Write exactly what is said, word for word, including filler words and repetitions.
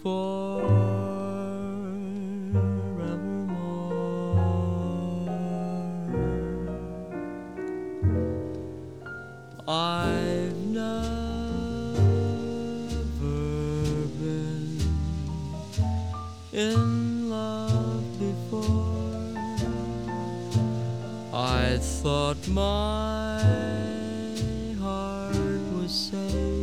I've never been in love before. I thought my heart was safe